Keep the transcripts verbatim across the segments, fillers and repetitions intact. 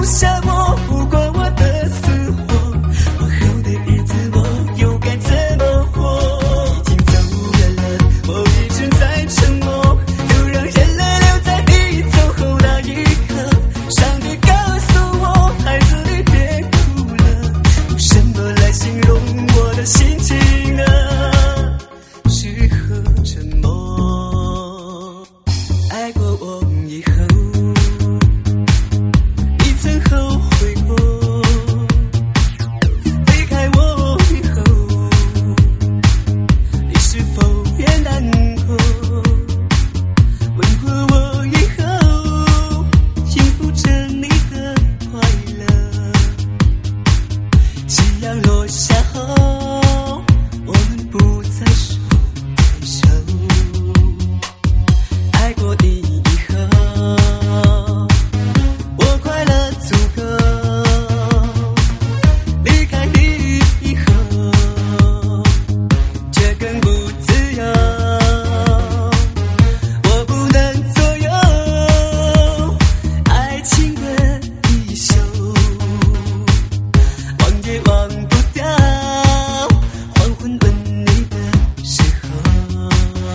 下我，不过我的死活，往后的日子我又该怎么活？已经走远了，我一直在沉默，就让眼泪留在你走后那一刻。上帝告诉我，孩子你别哭了，用什么来形容我的心情呢？适合沉默。爱过我以后，你曾后悔过，离开我以后，你是否也难过？问过我以后，幸福着你的快乐。夕阳落下后，我们不再手牵手。爱过你以后，我快乐足够。离开你以后，却更不自由。我不能左右爱情的衣袖，忘也忘不掉黄昏吻你的时候。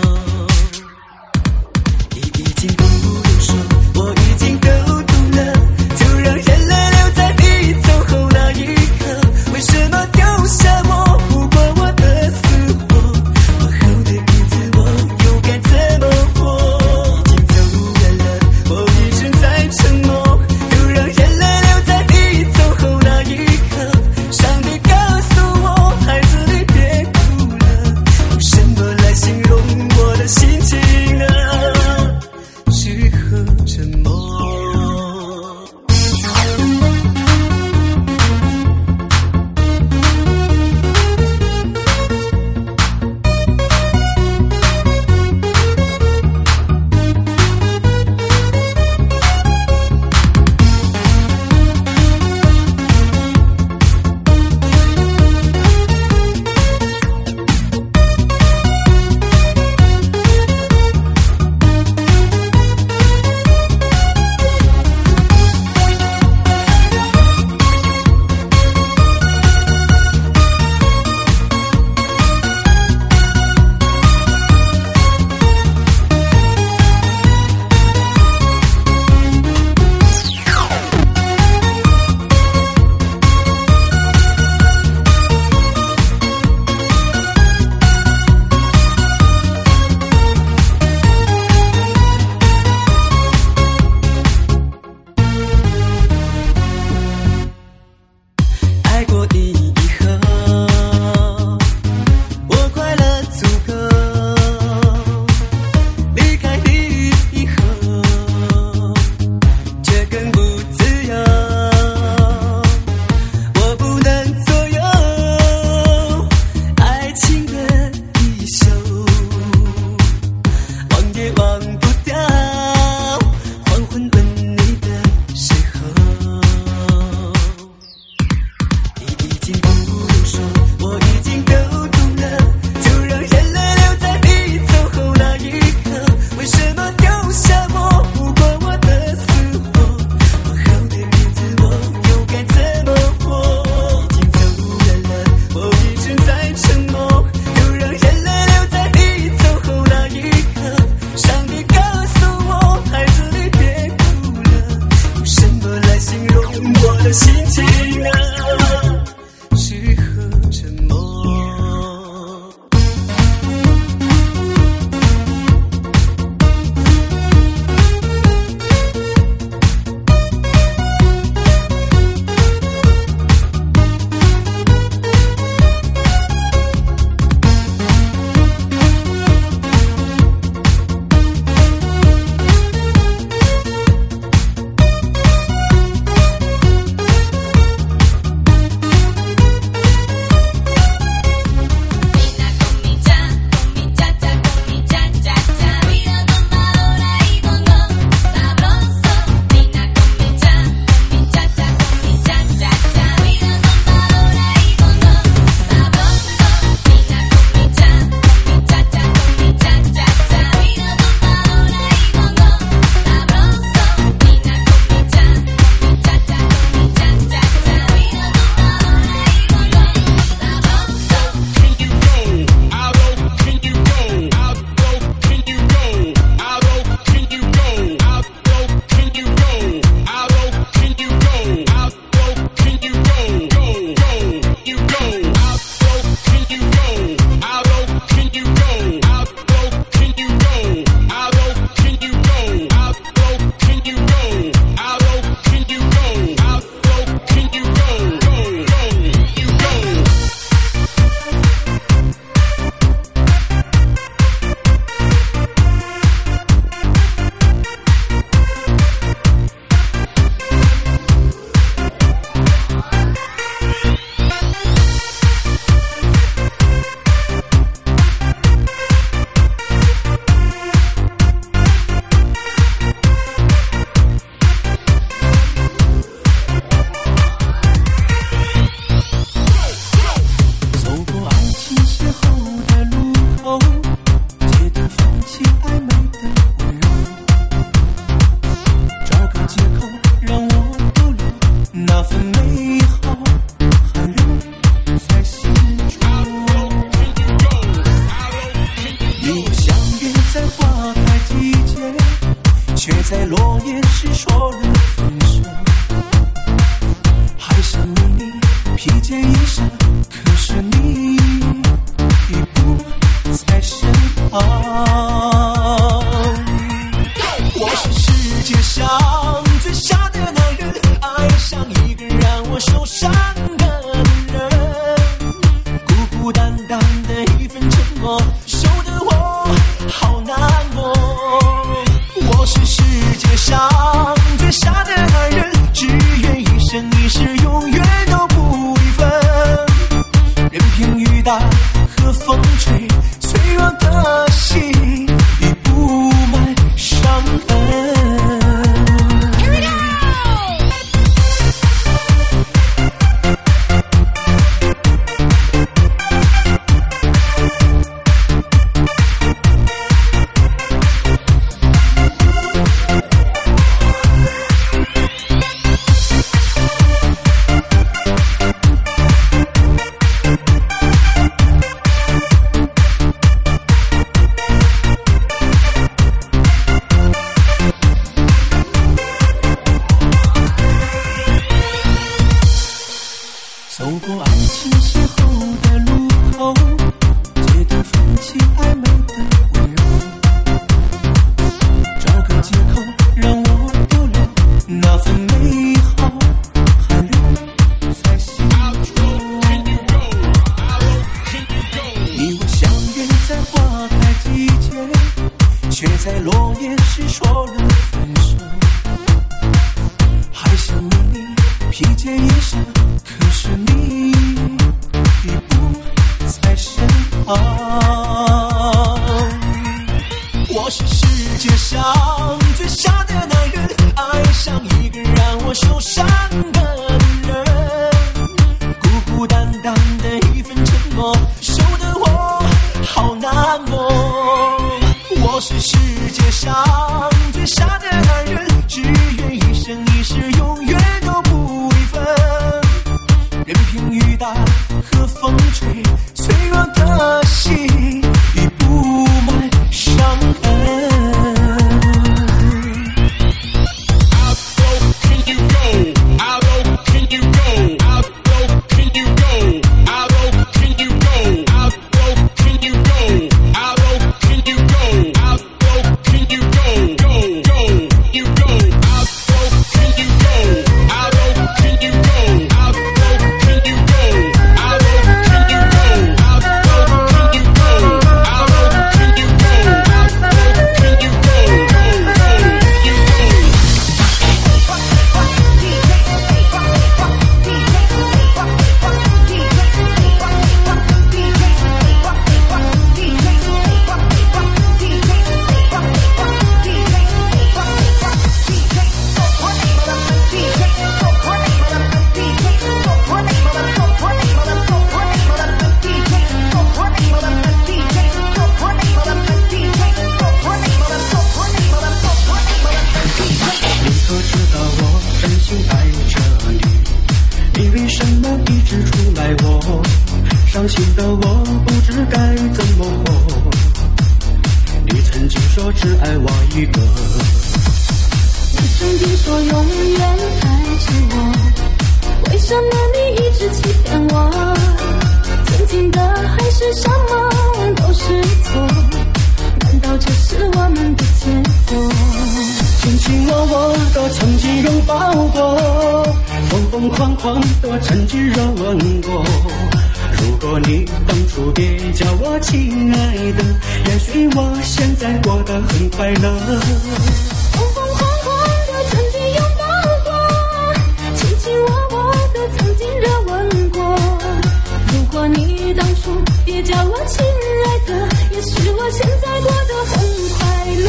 你已经不用说，我已经都懂了，就让眼泪留在你走后那一刻。为什么丢下我，不过我的死活？往后的日子我又该怎么活？已经走远了，我一直在沉默，就让眼泪留在你走后那一刻。上帝告诉我，孩子你别哭了，用什么来形容我的心情呢？适合沉默。爱过你以后，我快乐足够。离开你以后，却更不自由。我不能左右爱情的衣袖，忘也忘不掉黄昏吻你的时候。你已经不用说，我已经都懂了，就让眼泪留在你走后那一刻。为什么丢下我，不过我的死活？往后的日子我又该怎么活？已经走远了，我一直在沉默，就让眼泪留在你走后那一刻。上帝告诉我，孩子你别哭了，用什么来形容我的心情呢？适合沉默。 件衣裳，可是你已不在身旁。我是世界上最傻的男人，爱上一个让我受伤的女人，孤孤单单的一份沉默，守得我好难过。我是世界上最傻的男人，只愿一生一世永远都不离分，任凭雨打和风吹，脆弱的心已布满伤痕。走过爱情邂逅的路口，街灯泛起暧昧的温柔，找个借口让我丢了那份美好，含泪在心中。你我相约在花开季节，却在落叶时说了分手，还想为你披件衣裳，可是你已不在身旁。我是世界上最傻的男人，爱上一个让我受伤的女人，孤孤单单的一份沉默，守得我好难过。我是世界上最傻的男人，只愿一生一世永远都不离分，任凭雨打和风吹，脆弱的心已布满伤痕。伤心的我不知该怎么活，你曾经说只爱我一个， 你曾经说永远爱着我，为什么你一直欺骗我？曾经的海誓山盟都是错，难道这是我们的结果？ 卿卿我我都曾经拥抱过，疯疯狂狂都曾经热吻过。如果你当初别叫我亲爱的，也许我现在过得很快乐。 疯疯狂狂的曾经拥抱过，卿卿我我都曾经热吻过。如果你当初别叫我亲爱的，也许我现在过得很快乐。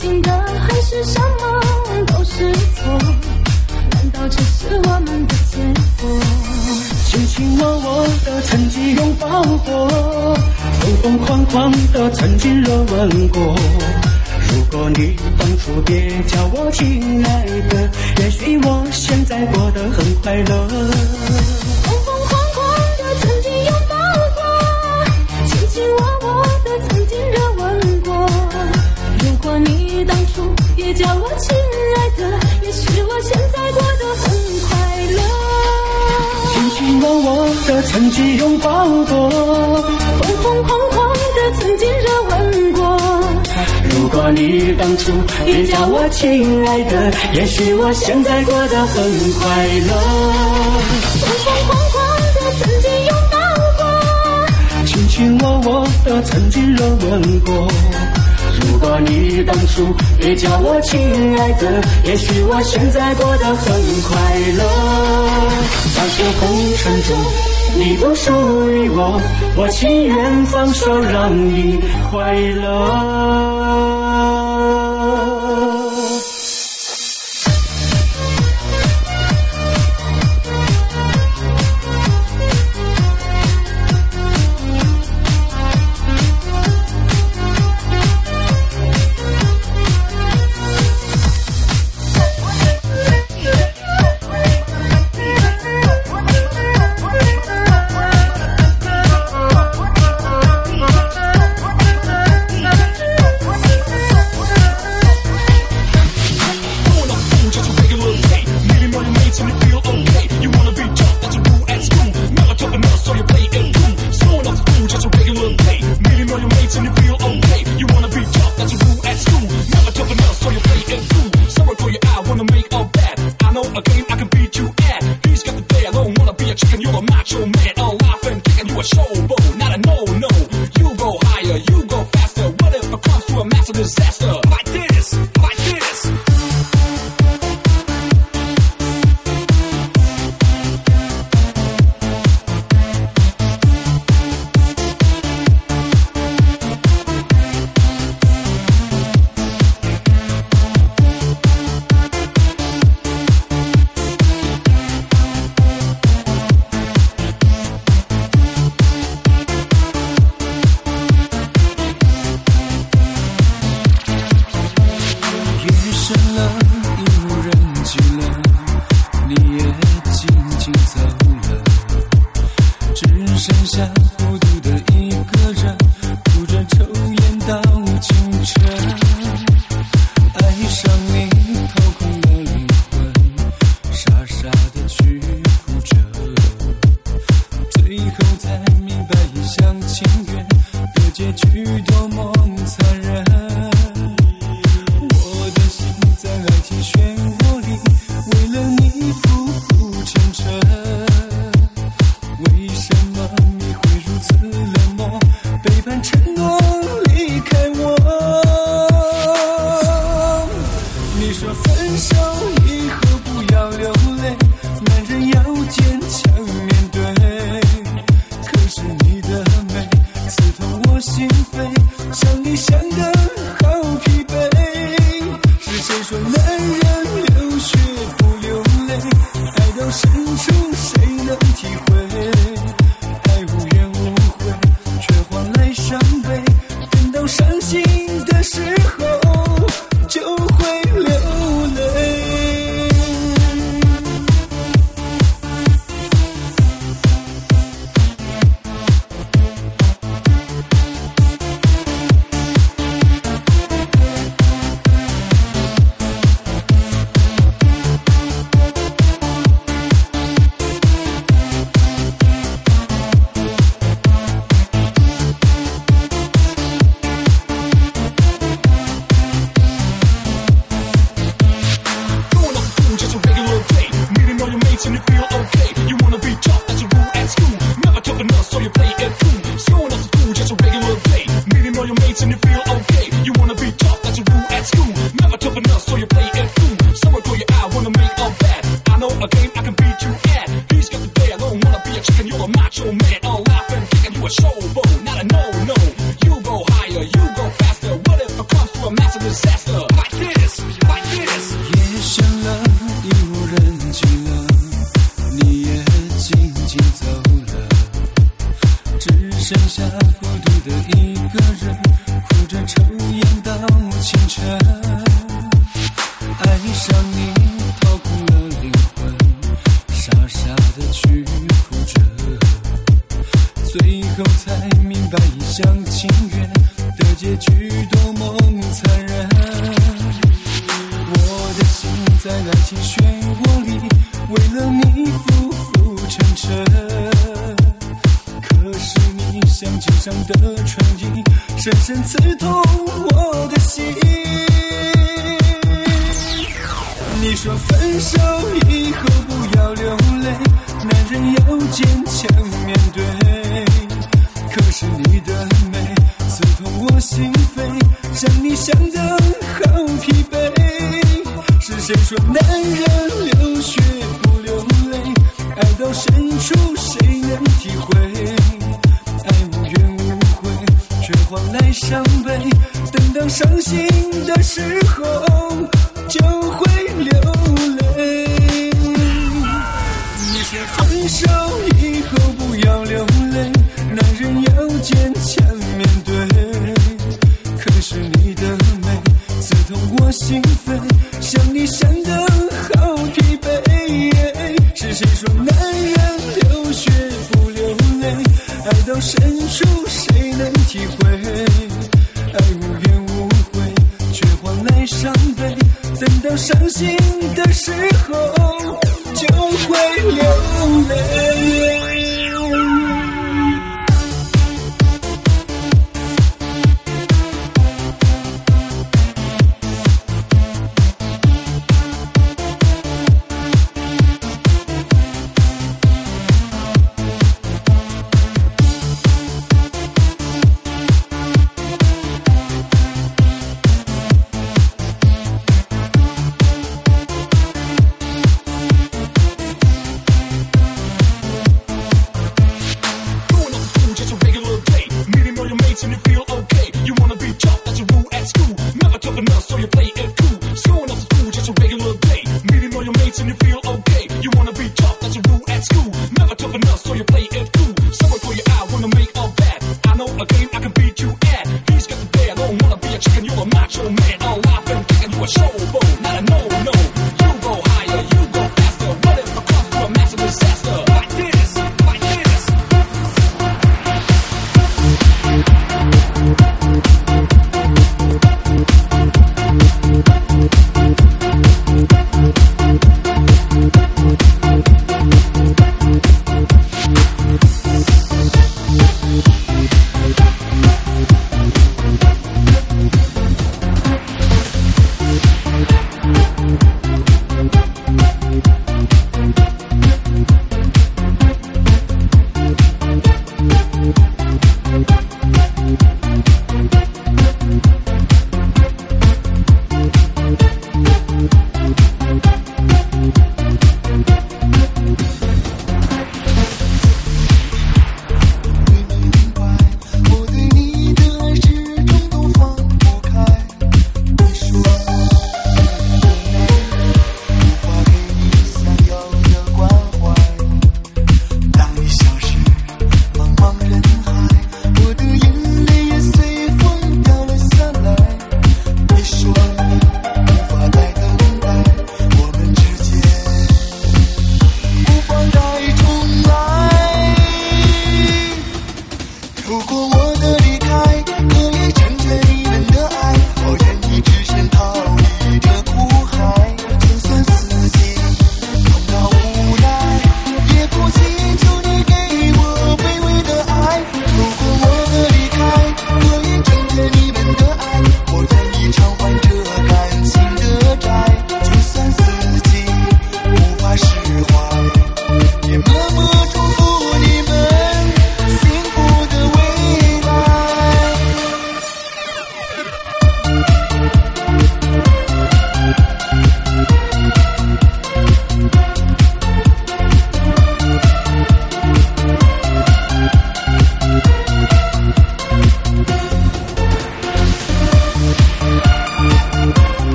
经的还是什么都是错？难道这是我们的结果？ 卿卿我我的曾经拥抱过，疯疯狂狂的曾经热吻过。如果你当初别叫我亲爱的，也许我现在过得很快乐。 疯疯狂狂的曾经拥抱过，卿卿我我的曾经热吻过。如果你当初别叫我亲爱的，也许我现在过得很快乐。 卿卿我我的曾经拥抱过， 疯疯狂狂的曾经热吻过。 如果你当初别叫我亲爱的，也许我现在过得很快乐。 疯疯狂狂的曾经拥抱过， 卿卿我我的曾经热吻过。如果你当初别叫我亲爱的，也许我现在过得很快乐。在这红尘中你不属于我，我情愿放手让你快乐。 Showboat, not a no-no. You go higher, you go faster. What if it comes to a massive disaster? 局多么残忍。我的心在爱情漩涡里，为了你浮浮沉沉。可是你像街上的春意，深深刺痛我的心。你说分手以后不要流泪，男人要坚强面对。可是你的美刺痛我心扉，像你想得好疲惫。是谁说男人流血不流泪？爱到深处谁能体会？爱无怨无悔，却换来伤悲。等到伤心的时候就会流泪。你说分手以后不要流泪，男人要坚强面对。可是你的美刺痛我心扉，像你想得好疲惫。是谁说男人流血不流泪？爱到深处谁能体会？爱无怨无悔，却换来伤悲。等到伤心的时候就会流泪。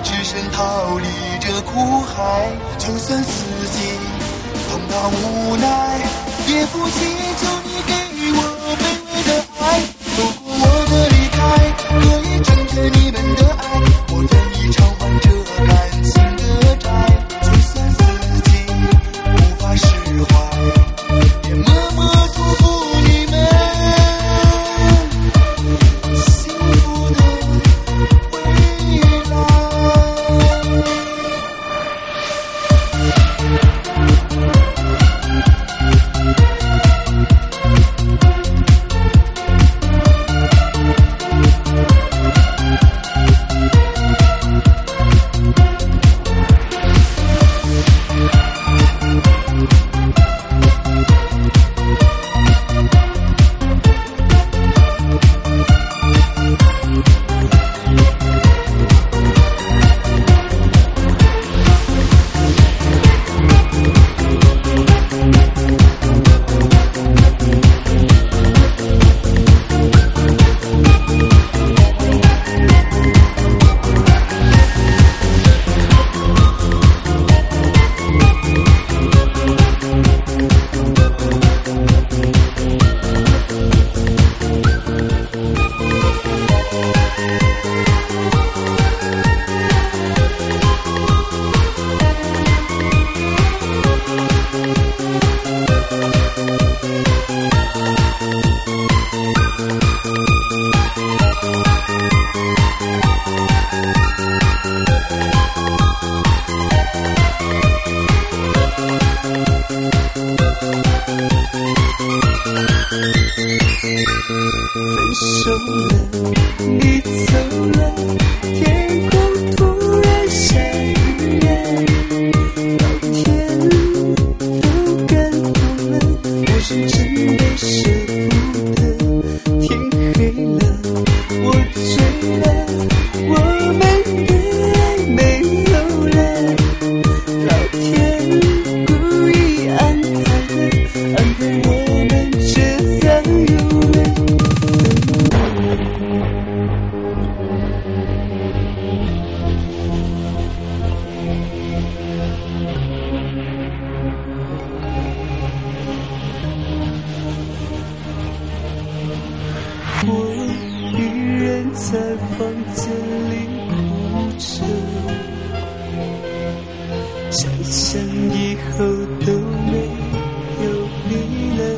只身逃离这苦海。就算四季碰到无奈，也不祈求你给我卑微的爱。如果我的离开可以成全你们的爱，我愿意偿还这感情的债。就算四季无法释怀，也默默祝福你们幸福的未来。分手了，你走了，天空突然下雨了，老天都感动了，我是真的舍不得。天黑了，我醉了，我们的爱没有了，老天故意安排的，安排我们这样有缘。我一人在房间里哭着，想想以后都没有你了，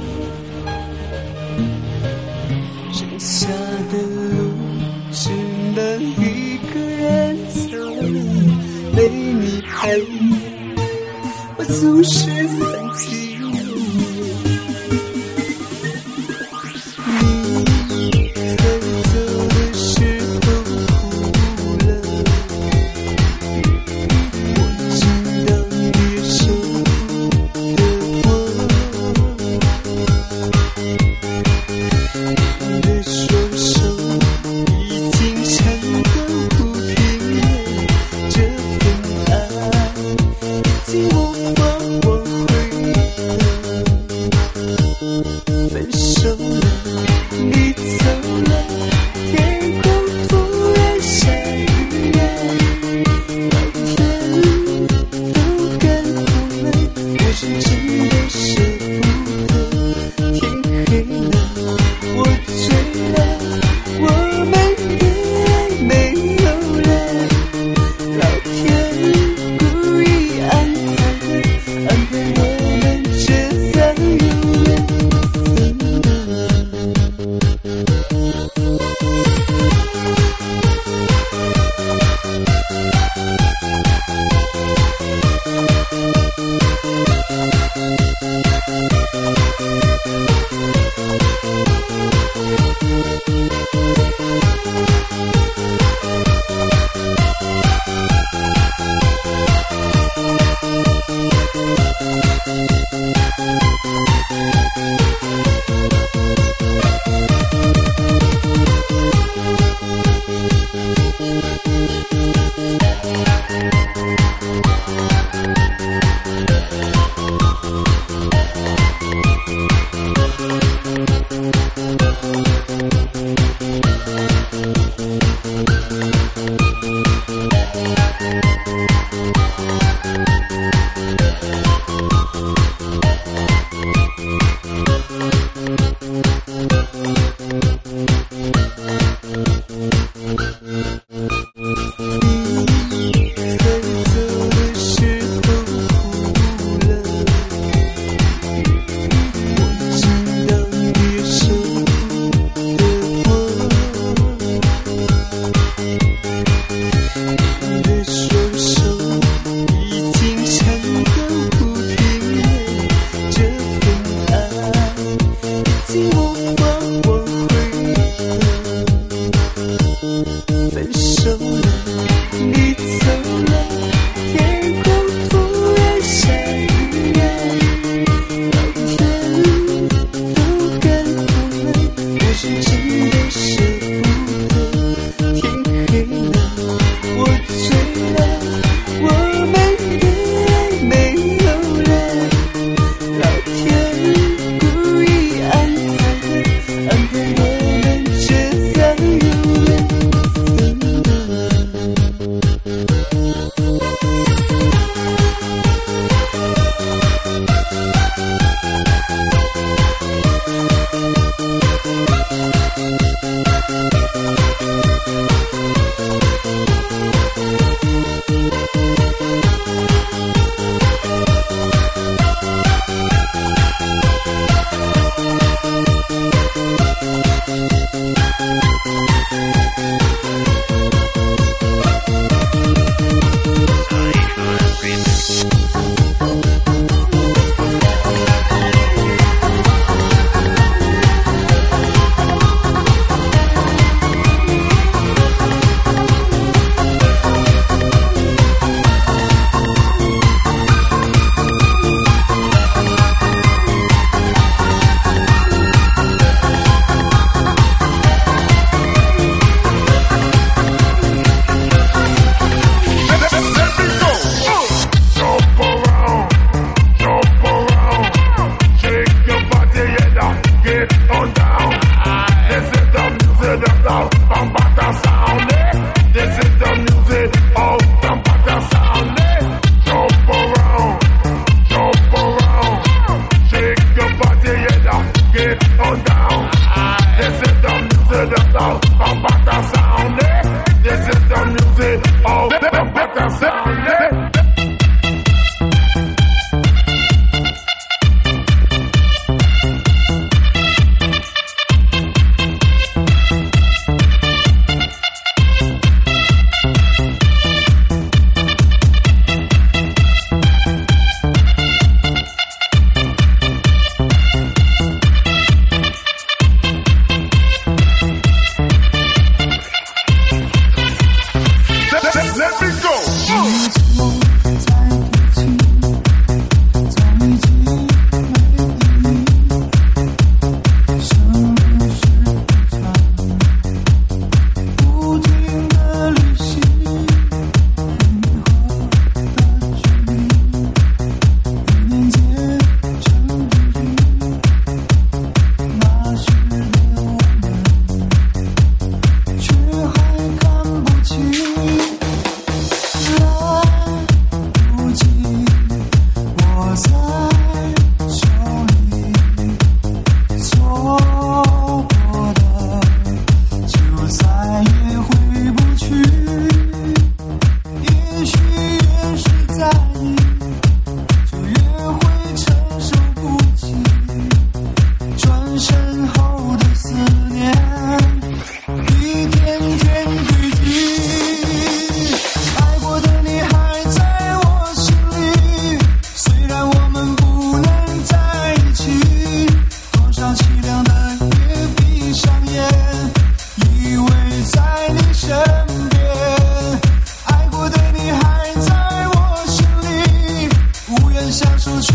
剩下的路只能一个人走了，没你陪我总是很寂寞。分手了，你走了，天空突然下雨了，老天都感动了，我是真的舍不得。天黑了，我醉了，我们的爱没有了，老天故意安排的，安排我们这样有缘。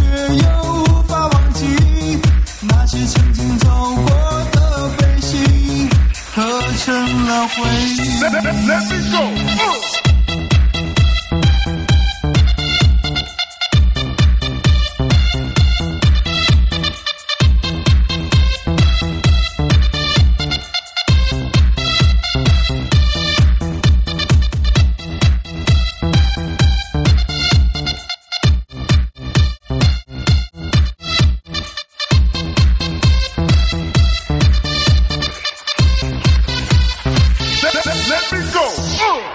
又无法忘记那些曾经走过的悲喜，合成了回忆。Let, let, let me go. Uh. Let me go. Uh.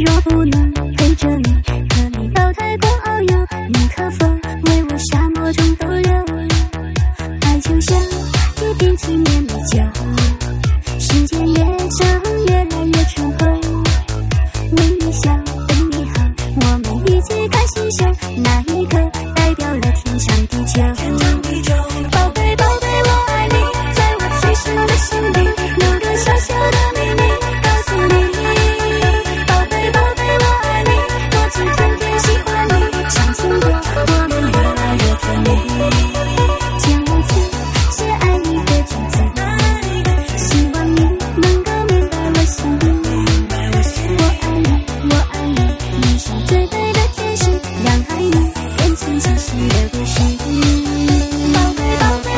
若不能陪着你，可你到太空遨游，你可否为我沙漠中逗留？爱就像一瓶青年的酒，时间越长越来越醇厚。为你笑，对你好，我们一起看星星，那一刻代表了天长地久。宝贝宝贝我爱你，在我最深的心底有个小小的秘密告诉你。宝贝宝贝我爱你，我只天天喜欢你，唱情歌我们越来越甜蜜。千万次写爱你的句子，希望你能够明白我心意。我爱你我爱你，你是最美的天使，让爱你变成真实的故事。宝贝宝贝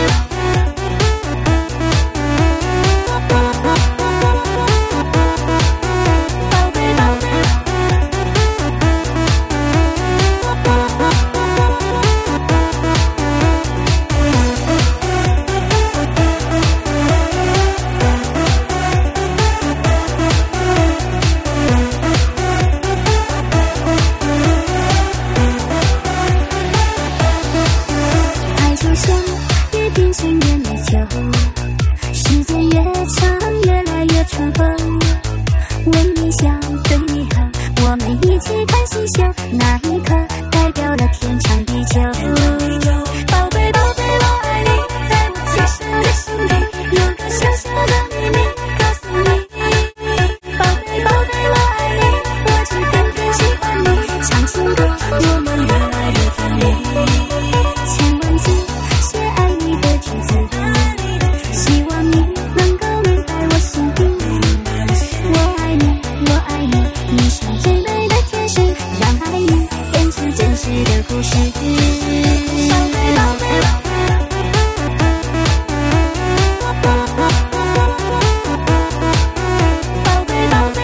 宝贝宝贝爱就像一瓶青年的酒，时间越长越来越醇厚。为你笑，对你好，我们一起看星星，那一刻代表了天长地久。宝贝宝贝我爱你，在我最深的心底有个小小的秘密告诉你。宝贝宝贝我爱你，我只天天喜欢你，唱情歌我们越来越甜蜜。千万字写爱你的句子，希望你能够明白我心意。我爱你我爱你，你是最美的天使，让爱你变成真实的故事。宝贝宝贝宝贝宝贝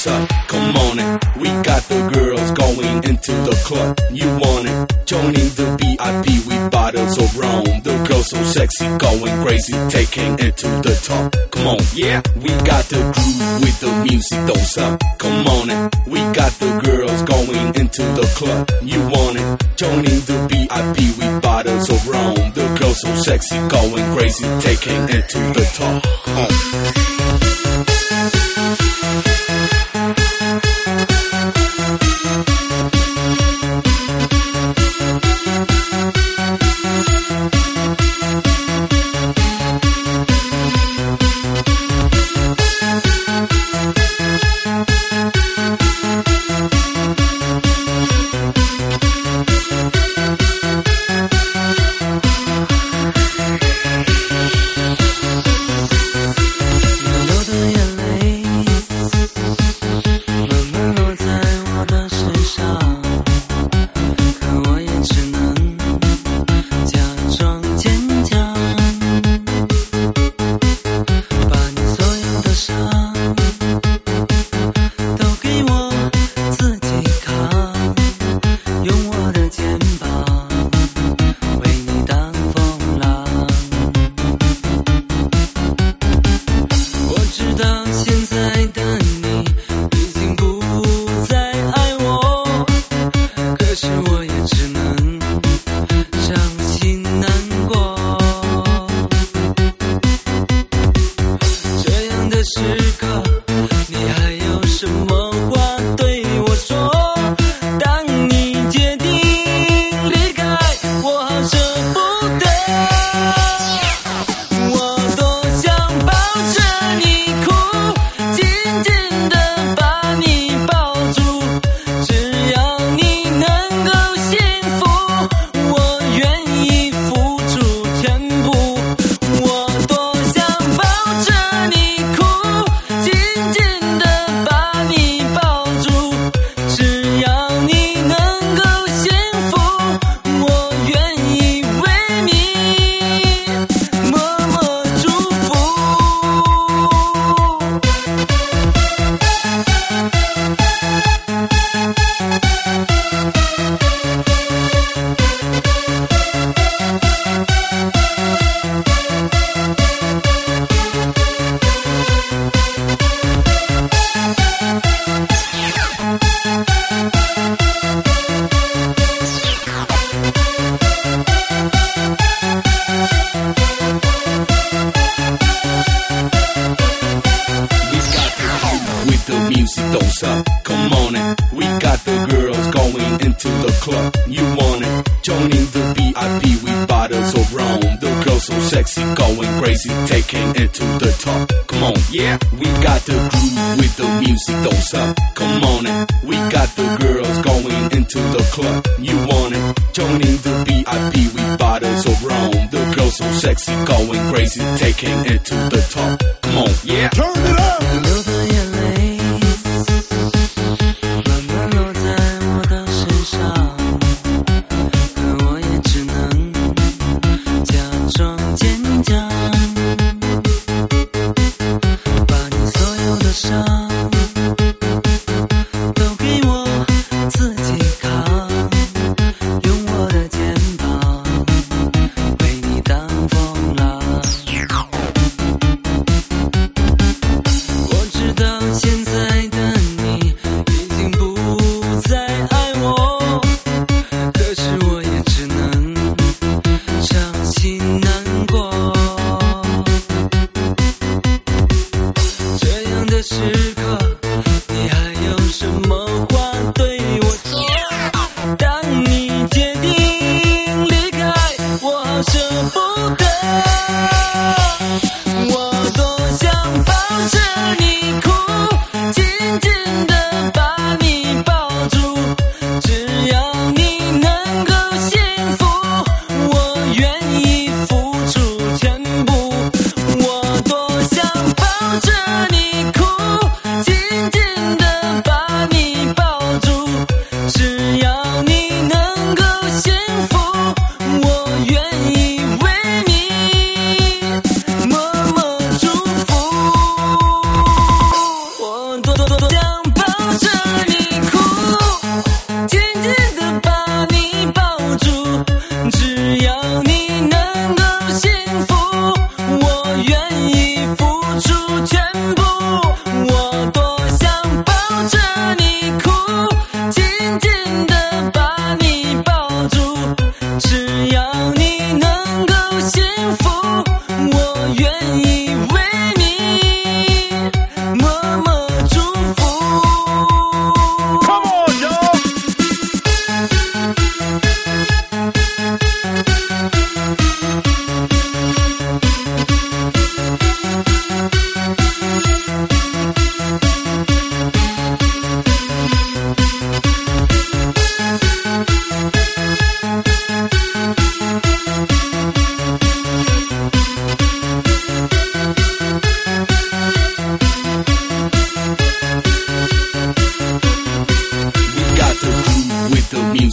those up. Come on it, we got the girls going into the club. You want it? Joining the V I P with bottles of rum. The girls so sexy, going crazy, taking it to the top. Come on, yeah, we got the groove with the music, those up. Come on it, we got the girls going into the club. You want it? Joining the V I P with bottles of rum. The girls so sexy, going crazy, taking it to the top. Come on. those up. Come on in, we got the girls going into the club. You want it? Joining the V I P with bottles of rum. The girls so sexy, going crazy, taking it to the top. Come on, yeah, we got the groove with the music. Those up. Come on in, we got the girls going into the club. You want it? Joining the V I P with bottles of rum. The girls so sexy, going crazy, taking it to the top. Come on, yeah, turn it up. 流的眼泪慢慢落在我的身上，可我也只能假装坚强，把你所有的伤都给我自己扛，用我的肩膀为你挡风浪。我知道现在的你已经不再爱我，可是我也只能伤心难过。这样的时刻，你还有什么话对我说？当你决定离开，我好舍不得。